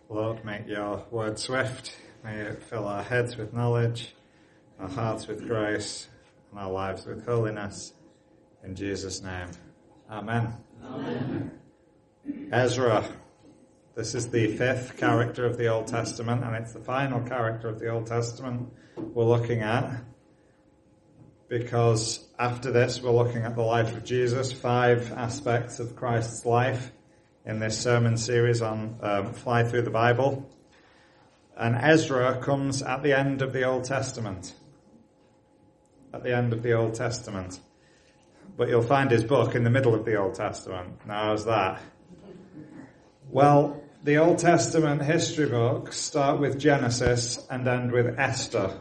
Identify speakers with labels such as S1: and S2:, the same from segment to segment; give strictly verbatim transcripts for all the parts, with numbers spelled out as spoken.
S1: Lord, make your word swift. May it fill our heads with knowledge, our hearts with grace, and our lives with holiness. In Jesus' name. Amen.
S2: Amen.
S1: Ezra. This is the fifth character of the Old Testament, and it's the final character of the Old Testament we're looking at. Because after this, we're looking at the life of Jesus, five aspects of Christ's life in this sermon series on um, Fly Through the Bible. And Ezra comes at the end of the Old Testament. At the end of the Old Testament. But you'll find his book in the middle of the Old Testament. Now, how's that? Well, the Old Testament history books start with Genesis and end with Esther.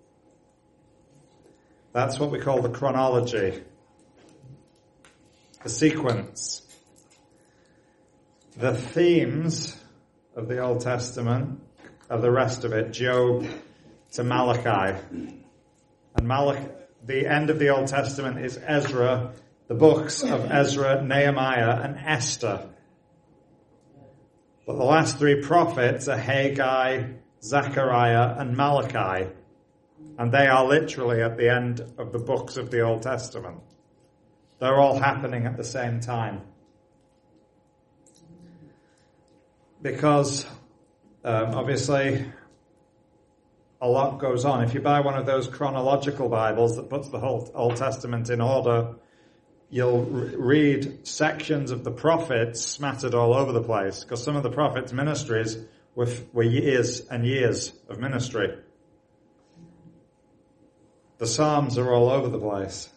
S1: That's what we call the chronology, the sequence. The themes of the Old Testament are the rest of it, Job to Malachi. And Malachi, the end of the Old Testament is Ezra, the books of Ezra, Nehemiah, and Esther. But the last three prophets are Haggai, Zechariah, and Malachi. And they are literally at the end of the books of the Old Testament. They're all happening at the same time. Because, um, obviously, a lot goes on. If you buy one of those chronological Bibles that puts the whole Old Testament in order, you'll re- read sections of the prophets smattered all over the place. Because some of the prophets' ministries were, were years and years of ministry. The Psalms are all over the place.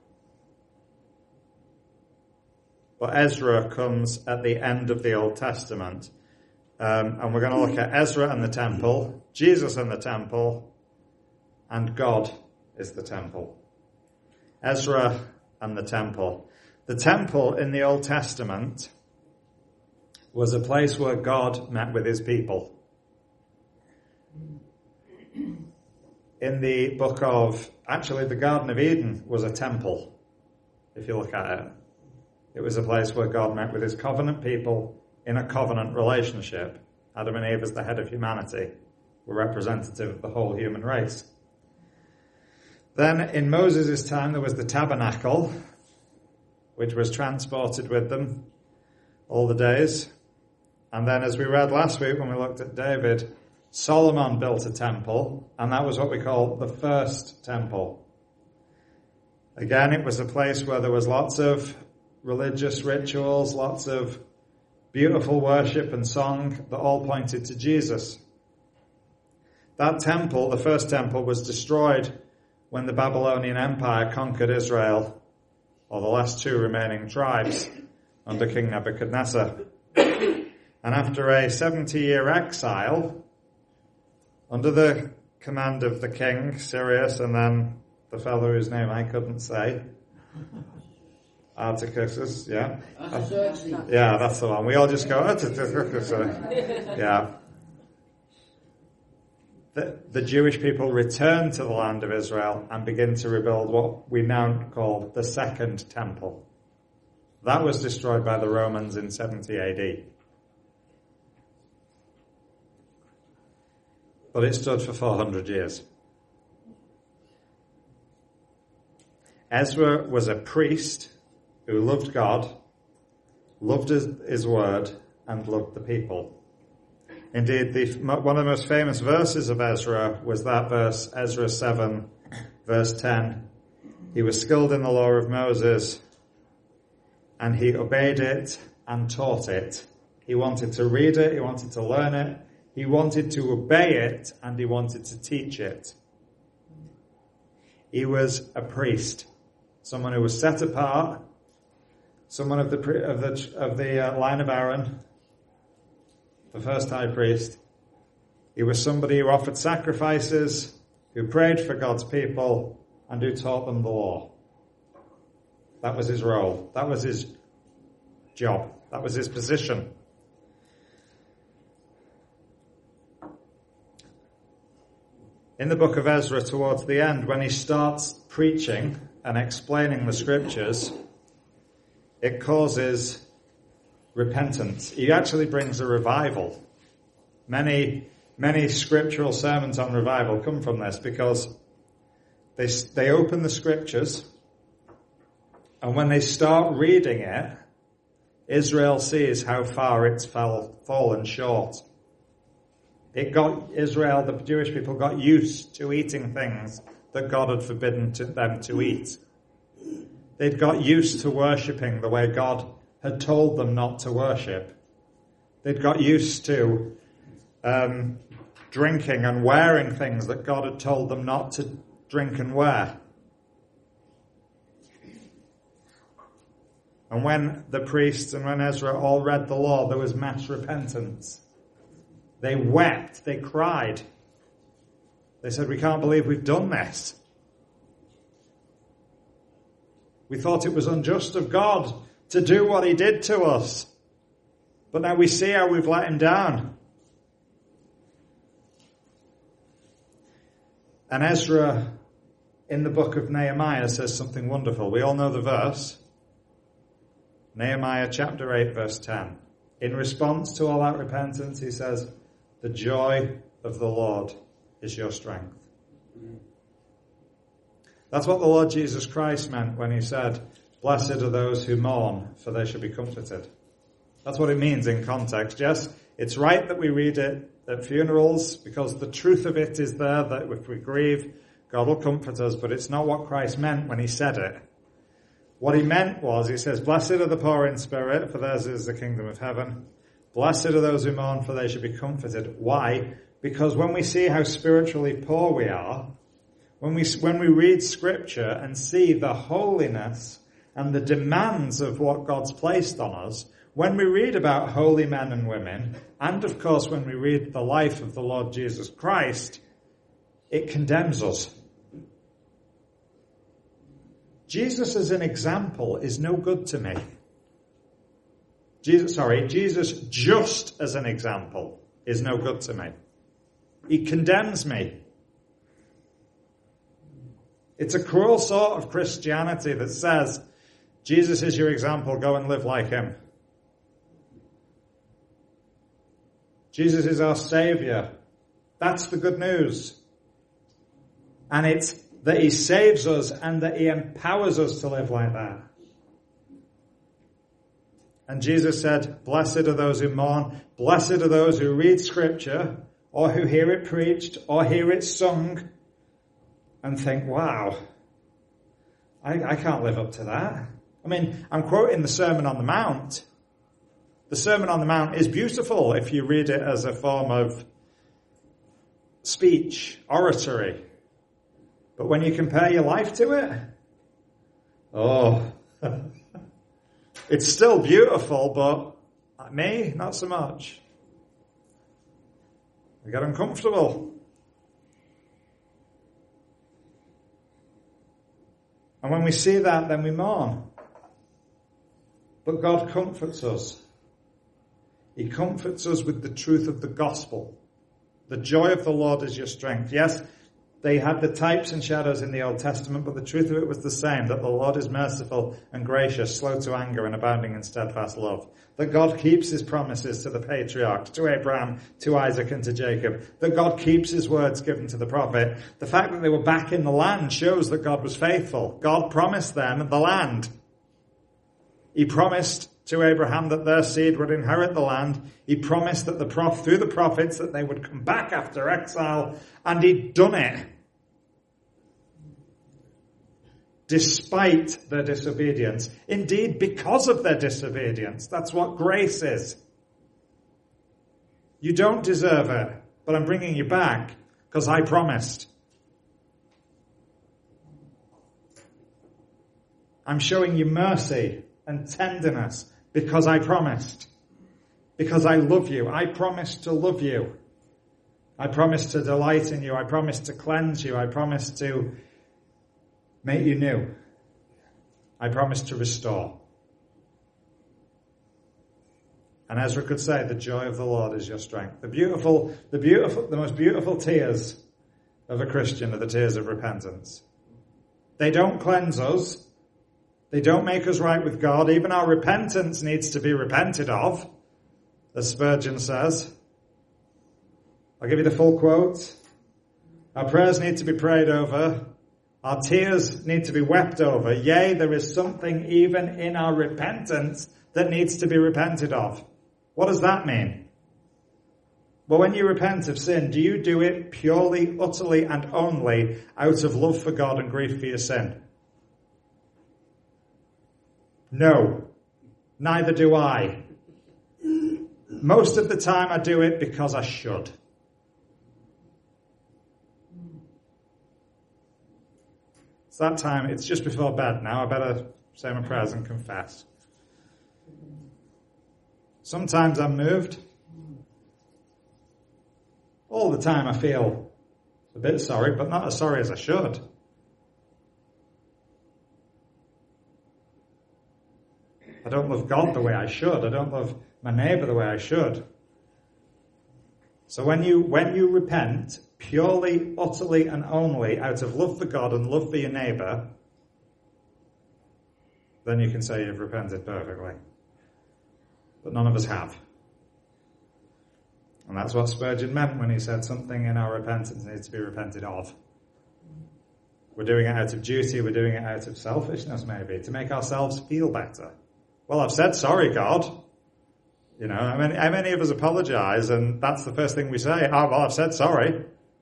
S1: But Ezra comes at the end of the Old Testament. Um, and we're going to look at Ezra and the temple, Jesus and the temple, and God is the temple. Ezra and the temple. The temple in the Old Testament was a place where God met with his people. In the book of, actually the Garden of Eden was a temple, if you look at it. It was a place where God met with his covenant people in a covenant relationship. Adam and Eve as the head of humanity were representative of the whole human race. Then in Moses' time there was the tabernacle, which was transported with them all the days. And then as we read last week when we looked at David, Solomon built a temple, and that was what we call the first temple. Again, it was a place where there was lots of religious rituals, lots of beautiful worship and song that all pointed to Jesus. That temple, the first temple, was destroyed when the Babylonian Empire conquered Israel, or the last two remaining tribes, under King Nebuchadnezzar. And after a seventy-year exile, under the command of the king, Cyrus, and then the fellow whose name I couldn't say, Artaxerxes, yeah. Yeah, that's the one. We all just go, Artaxerxes. Yeah. The, the Jewish people returned to the land of Israel and begin to rebuild what we now call the Second Temple. That was destroyed by the Romans in seventy A D. But it stood for four hundred years. Ezra was a priest who loved God, loved his, his word, and loved the people. Indeed, the, one of the most famous verses of Ezra was that verse, Ezra seven, verse ten. He was skilled in the law of Moses, and he obeyed it and taught it. He wanted to read it, he wanted to learn it, he wanted to obey it, and he wanted to teach it. He was a priest, someone who was set apart, someone of the of the of the uh, line of Aaron, the first high priest. He was somebody who offered sacrifices, who prayed for God's people, and who taught them the law. That was his role. That was his job. That was his position. In the book of Ezra, towards the end, when he starts preaching and explaining the scriptures, it causes repentance. He actually brings a revival Many, many scriptural sermons on revival come from this, because they, they open the scriptures, and when they start reading it, Israel sees how far it's fell, fallen short. It got, Israel, the Jewish people, got used to eating things that God had forbidden to them to eat. They'd got used to worshipping the way God had told them not to worship. They'd got used to um, drinking and wearing things that God had told them not to drink and wear. And when the priests and when Ezra all read the law, there was mass repentance. They wept, they cried. They said, we can't believe we've done this. We thought it was unjust of God to do what he did to us. But now we see how we've let him down. And Ezra, in the book of Nehemiah, says something wonderful. We all know the verse. Nehemiah chapter eight, verse ten. In response to all that repentance, he says, the joy of the Lord is your strength. That's what the Lord Jesus Christ meant when he said, blessed are those who mourn, for they shall be comforted. That's what it means in context. Yes, it's right that we read it at funerals, because the truth of it is there, that if we grieve, God will comfort us, but it's not what Christ meant when he said it. What he meant was, he says, blessed are the poor in spirit, for theirs is the kingdom of heaven. Blessed are those who mourn, for they shall be comforted. Why? Because when we see how spiritually poor we are, when we, when we read scripture and see the holiness and the demands of what God's placed on us, when we read about holy men and women, and of course when we read the life of the Lord Jesus Christ, it condemns us. Jesus as an example is no good to me. Jesus, sorry, Jesus just as an example is no good to me. He condemns me. It's a cruel sort of Christianity that says, Jesus is your example, go and live like him. Jesus is our Savior. That's the good news. And it's that he saves us and that he empowers us to live like that. And Jesus said, blessed are those who mourn, blessed are those who read scripture, or who hear it preached, or hear it sung, and think, wow, I, I can't live up to that. I mean, I'm quoting the Sermon on the Mount. The Sermon on the Mount is beautiful if you read it as a form of speech, oratory. But when you compare your life to it, oh, it's still beautiful, but me, not so much. I get uncomfortable. And when we see that, then we mourn. But God comforts us. He comforts us with the truth of the gospel. The joy of the Lord is your strength. Yes, they had the types and shadows in the Old Testament, but the truth of it was the same, that the Lord is merciful and gracious, slow to anger and abounding in steadfast love. That God keeps his promises to the patriarchs, to Abraham, to Isaac and to Jacob. That God keeps his words given to the prophet. The fact that they were back in the land shows that God was faithful. God promised them the land. He promised to Abraham that their seed would inherit the land. He promised that the prof, through the prophets that they would come back after exile, and he'd done it. Despite their disobedience. Indeed, because of their disobedience. That's what grace is. You don't deserve it, but I'm bringing you back because I promised. I'm showing you mercy and tenderness because I promised. Because I love you. I promised to love you. I promised to delight in you. I promised to cleanse you. I promised to make you new. I promised to restore. And Ezra could say, the joy of the Lord is your strength. The beautiful, the beautiful, the most beautiful tears of a Christian are the tears of repentance. They don't cleanse us. They don't make us right with God. Even our repentance needs to be repented of, as Spurgeon says. I'll give you the full quote. Our prayers need to be prayed over. Our tears need to be wept over. Yea, there is something even in our repentance that needs to be repented of. What does that mean? Well, when you repent of sin, do you do it purely, utterly, and only out of love for God and grief for your sin? No. Neither do I. Most of the time I do it because I should. It's that time, it's just before bed now. I better say my prayers and confess. Sometimes I'm moved. All the time I feel a bit sorry, but not as sorry as I should. I don't love God the way I should. I don't love my neighbour the way I should. So when you when you repent purely, utterly, and only out of love for God and love for your neighbour, then you can say you've repented perfectly. But none of us have. And that's what Spurgeon meant when he said something in our repentance needs to be repented of. We're doing it out of duty, we're doing it out of selfishness maybe, to make ourselves feel better. Well, I've said sorry, God. You know, how many, how many of us apologise and that's the first thing we say? Oh, well, I've said sorry.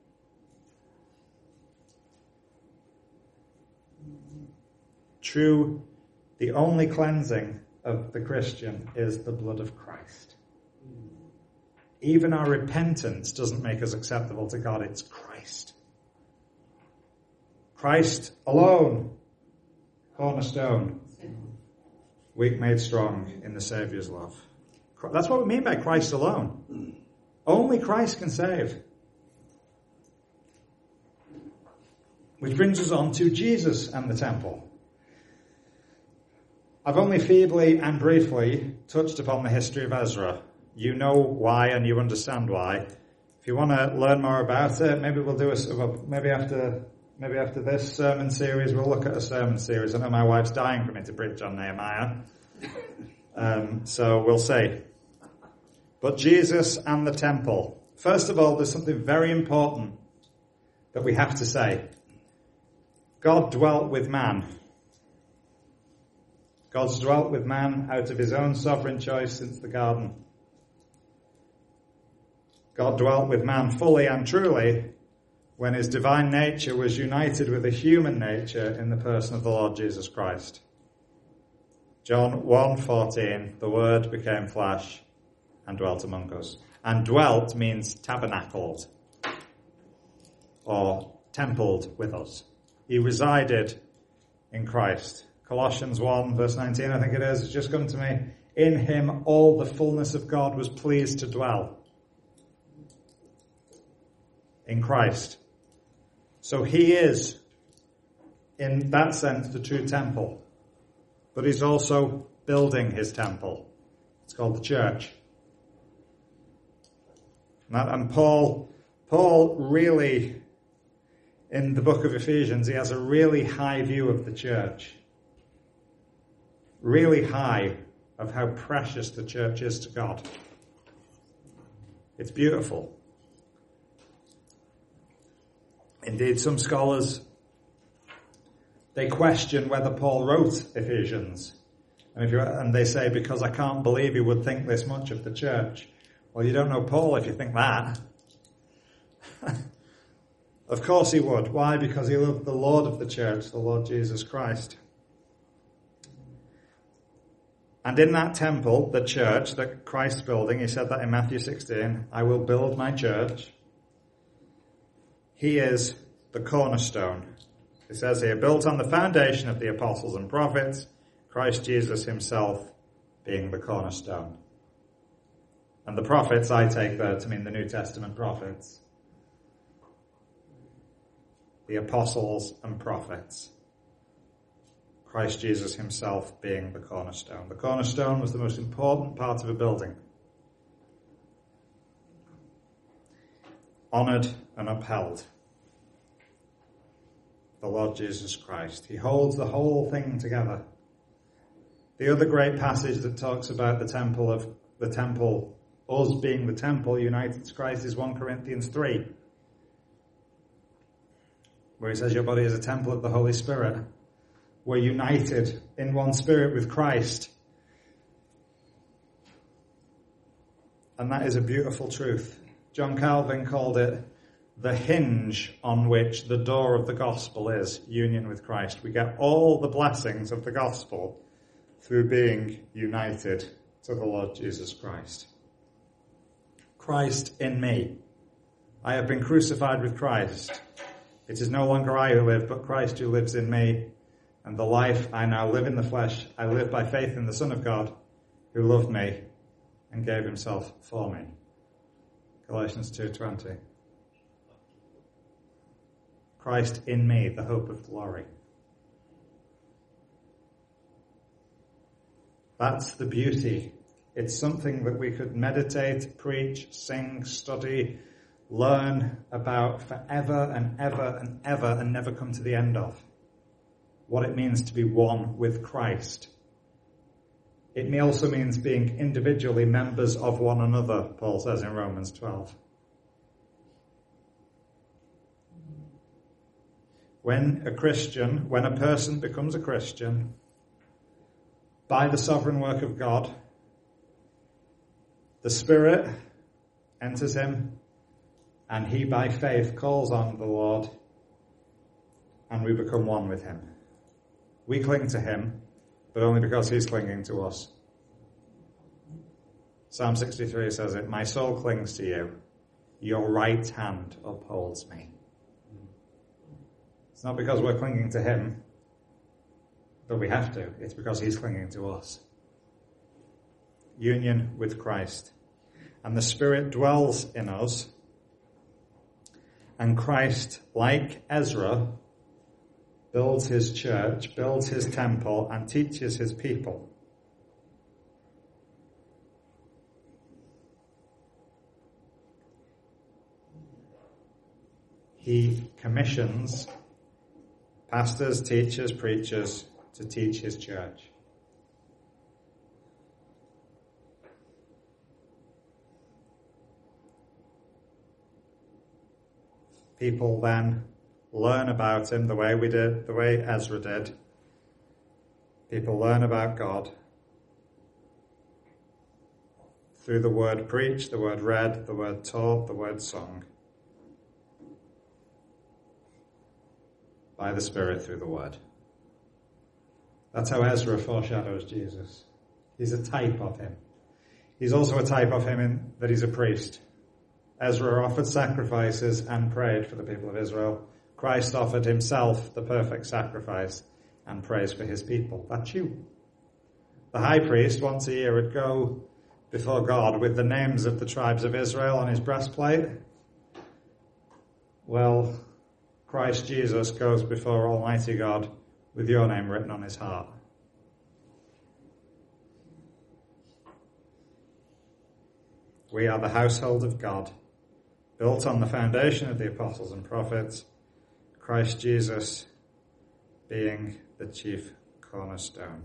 S1: True, the only cleansing of the Christian is the blood of Christ. Even our repentance doesn't make us acceptable to God, it's Christ. Christ alone, cornerstone, weak made strong in the Saviour's love. That's what we mean by Christ alone. Only Christ can save. Which brings us on to Jesus and the temple. I've only feebly and briefly touched upon the history of Ezra. You know why and you understand why. If you want to learn more about it, maybe we'll do a, well, maybe after maybe after this sermon series, we'll look at a sermon series. I know my wife's dying for me to preach on Nehemiah. Um, so we'll see. But Jesus and the temple. First of all, there's something very important that we have to say. God dwelt with man. God's dwelt with man out of his own sovereign choice since the garden. God dwelt with man fully and truly when his divine nature was united with a human nature in the person of the Lord Jesus Christ. John one fourteen, the Word became flesh and dwelt among us. And dwelt means tabernacled or templed with us. He resided in Christ. Colossians one verse nineteen, I think it is, it's just come to me. In him all the fullness of God was pleased to dwell. In Christ. So he is, in that sense, the true temple. But he's also building his temple. It's called the church. And Paul, Paul really, in the book of Ephesians, he has a really high view of the church. Really high of how precious the church is to God. It's beautiful. Indeed, some scholars, they question whether Paul wrote Ephesians. And, if you, and they say, because I can't believe he would think this much of the church. Well, you don't know Paul if you think that. Of course he would. Why? Because he loved the Lord of the church, the Lord Jesus Christ. And in that temple, the church that Christ's building, he said that in Matthew sixteen, I will build my church. He is the cornerstone. It says here, built on the foundation of the apostles and prophets, Christ Jesus himself being the cornerstone. And the prophets, I take there to mean the New Testament prophets. The apostles and prophets. Christ Jesus himself being the cornerstone. The cornerstone was the most important part of a building. Honoured and upheld. The Lord Jesus Christ. He holds the whole thing together. The other great passage that talks about the temple of the temple Us being the temple united to Christ is First Corinthians three, where he says your body is a temple of the Holy Spirit. We're united in one spirit with Christ. And that is a beautiful truth. John Calvin called it the hinge on which the door of the gospel is, union with Christ. We get all the blessings of the gospel through being united to the Lord Jesus Christ. Christ in me. I have been crucified with Christ. It is no longer I who live, but Christ who lives in me. And the life I now live in the flesh, I live by faith in the Son of God, who loved me and gave himself for me. Galatians two twenty. Christ in me, the hope of glory. That's the beauty. It's something that we could meditate, preach, sing, study, learn about forever and ever and ever and never come to the end of. What it means to be one with Christ. It also means being individually members of one another, Paul says in Romans twelve. When a Christian, when a person becomes a Christian, by the sovereign work of God, the Spirit enters him, and he by faith calls on the Lord, and we become one with him. We cling to him, but only because he's clinging to us. Psalm sixty-three says it, my soul clings to you, your right hand upholds me. It's not because we're clinging to him, but we have to. It's because he's clinging to us. Union with Christ. And the Spirit dwells in us, and Christ, like Ezra, builds his church, builds his temple, and teaches his people. He commissions pastors, teachers, preachers to teach his church. People then learn about him the way we did, the way Ezra did. People learn about God through the word preached, the word read, the word taught, the word sung. By the Spirit through the word. That's how Ezra foreshadows Jesus. He's a type of him. He's also a type of him in that he's a priest. Ezra offered sacrifices and prayed for the people of Israel. Christ offered himself the perfect sacrifice and prays for his people. That's you. The high priest once a year would go before God with the names of the tribes of Israel on his breastplate. Well, Christ Jesus goes before Almighty God with your name written on his heart. We are the household of God, built on the foundation of the apostles and prophets, Christ Jesus being the chief cornerstone.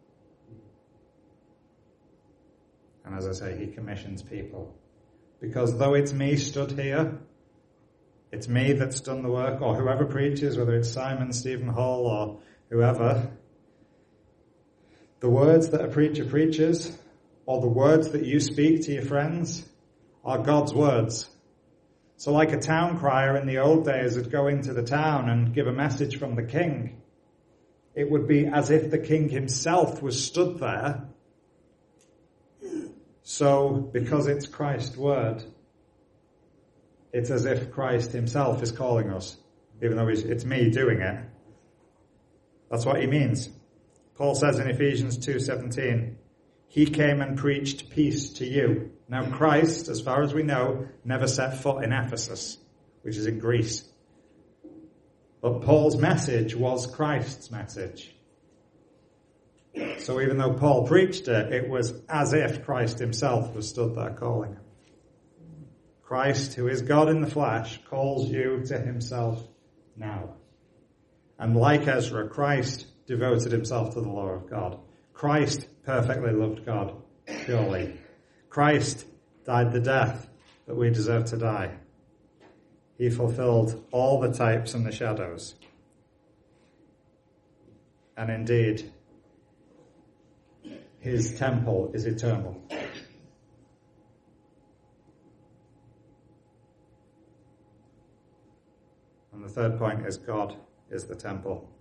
S1: And as I say, he commissions people. Because though it's me stood here, it's me that's done the work, or whoever preaches, whether it's Simon, Stephen Hall, or whoever. The words that a preacher preaches, or the words that you speak to your friends, are God's words. So like a town crier in the old days would go into the town and give a message from the king, it would be as if the king himself was stood there. So, because it's Christ's word, it's as if Christ himself is calling us, even though it's me doing it. That's what he means. Paul says in Ephesians two seventeen, he came and preached peace to you. Now Christ, as far as we know, never set foot in Ephesus, which is in Greece. But Paul's message was Christ's message. So even though Paul preached it, it was as if Christ himself was stood there calling him. Christ, who is God in the flesh, calls you to himself now. And like Ezra, Christ devoted himself to the law of God. Christ perfectly loved God purely. Christ died the death that we deserve to die. He fulfilled all the types and the shadows. And indeed, his temple is eternal. And the third point is God is the temple.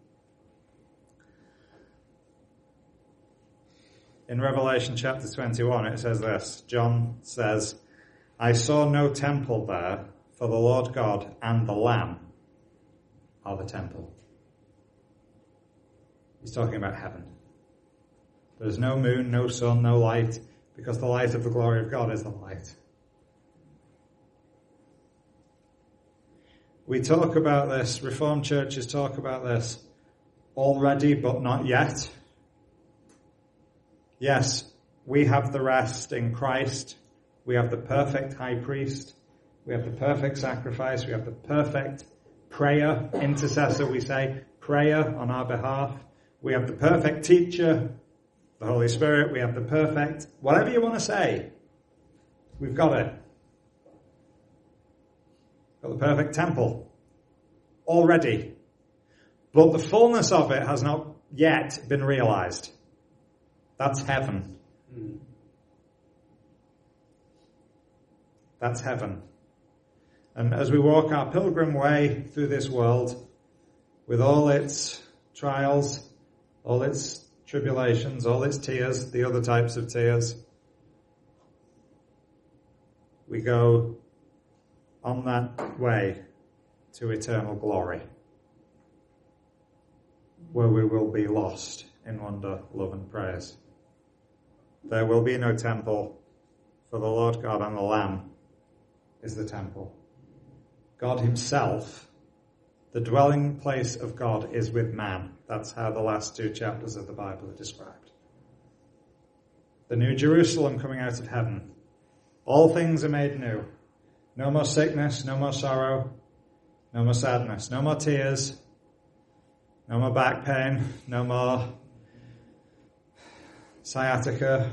S1: In Revelation chapter twenty-one, it says this. John says, I saw no temple there, for the Lord God and the Lamb are the temple. He's talking about heaven. There is no moon, no sun, no light, because the light of the glory of God is the light. We talk about this, Reformed churches talk about this, already but not yet. Yes, we have the rest in Christ. We have the perfect high priest. We have the perfect sacrifice. We have the perfect prayer, intercessor, we say, prayer on our behalf. We have the perfect teacher, the Holy Spirit. We have the perfect, whatever you want to say, we've got it. Got the perfect temple already. But the fullness of it has not yet been realized. That's heaven. That's heaven. And as we walk our pilgrim way through this world, with all its trials, all its tribulations, all its tears, the other types of tears, we go on that way to eternal glory, where we will be lost in wonder, love and praise. There will be no temple, for the Lord God and the Lamb is the temple. God himself, the dwelling place of God, is with man. That's how the last two chapters of the Bible are described. The New Jerusalem coming out of heaven. All things are made new. No more sickness, no more sorrow, no more sadness, no more tears, no more back pain, no more sciatica.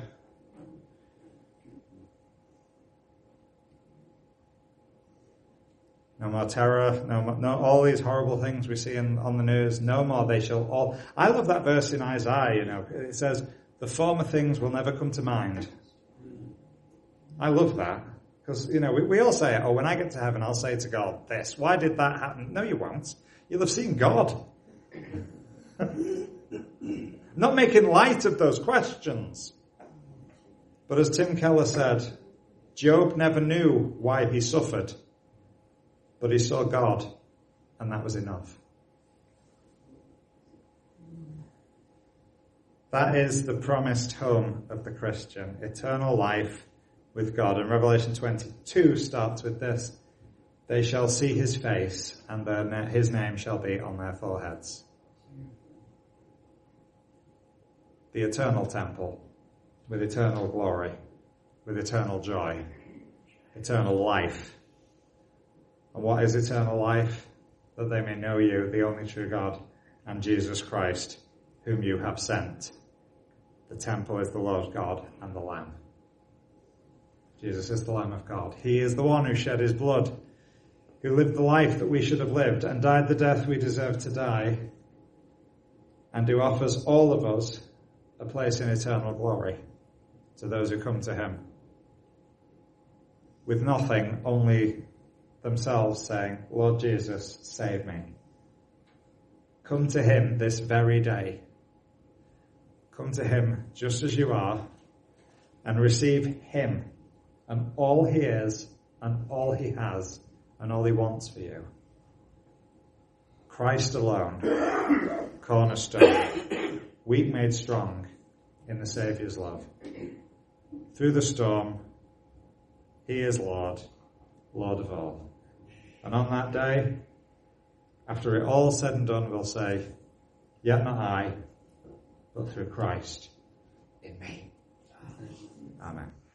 S1: No more terror, no more, no, all these horrible things we see in, on the news, no more, they shall all. I love that verse in Isaiah, you know, it says, the former things will never come to mind. I love that, because, you know, we, we all say, oh, when I get to heaven, I'll say to God this, why did that happen? No, you won't. You'll have seen God. Not making light of those questions. But as Tim Keller said, Job never knew why he suffered. But he saw God, and that was enough. That is the promised home of the Christian, eternal life with God. And Revelation twenty-two starts with this. They shall see his face, and their, his name shall be on their foreheads. The eternal temple, with eternal glory, with eternal joy, eternal life. And what is eternal life? That they may know you, the only true God, and Jesus Christ, whom you have sent. The temple is the Lord God and the Lamb. Jesus is the Lamb of God. He is the one who shed his blood, who lived the life that we should have lived, and died the death we deserve to die, and who offers all of us a place in eternal glory to those who come to him. With nothing, only themselves saying, Lord Jesus, save me. Come to him this very day. Come to him just as you are and receive him and all he is and all he has and all he wants for you. Christ alone, cornerstone, weak made strong in the Saviour's love. Through the storm, he is Lord, Lord of all. And on that day, after it all said and done, we'll say, yet not I, but through Christ in me. Amen.